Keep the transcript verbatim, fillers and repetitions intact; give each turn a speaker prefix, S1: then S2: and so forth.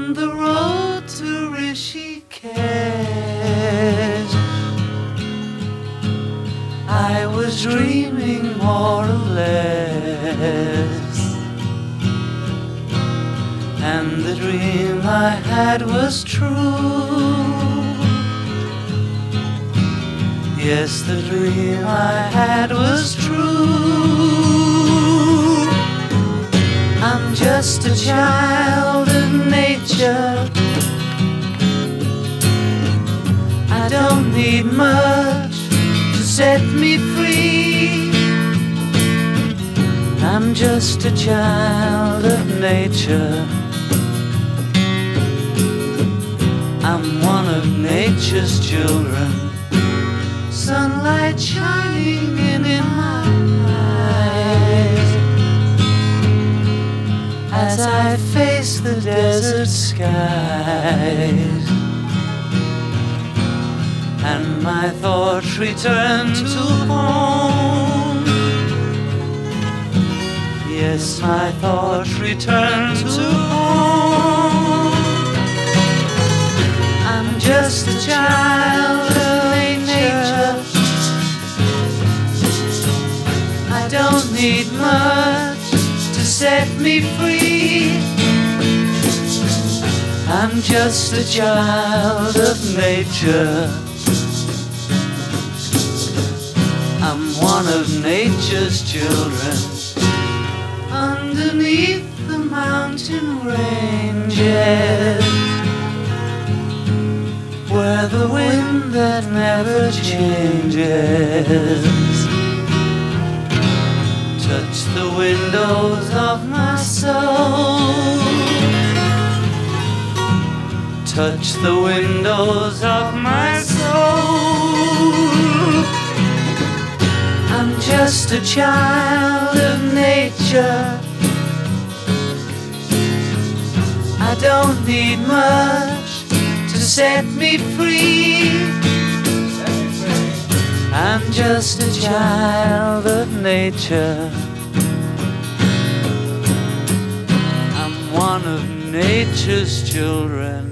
S1: on the road to Rishikesh. I was dreaming more or less, and the dream I had was true. Yes, the dream I had was true. I'm just a child of nature. I don't need much to set me free. I'm just a child of nature. I'm one of nature's children. Sunlight shining in, in my eyes as I face the desert skies, and my thoughts return to home. Yes, my thoughts return to home. I'm just a child of nature. I don't need much to set me free. I'm just a child of nature. I'm one of nature's children. Underneath the mountain ranges, where the wind that never changes touch the windows of my soul, touch the windows of my soul. I'm just a child of nature. I don't need much to set me free. I'm just a child of nature. I'm one of nature's children.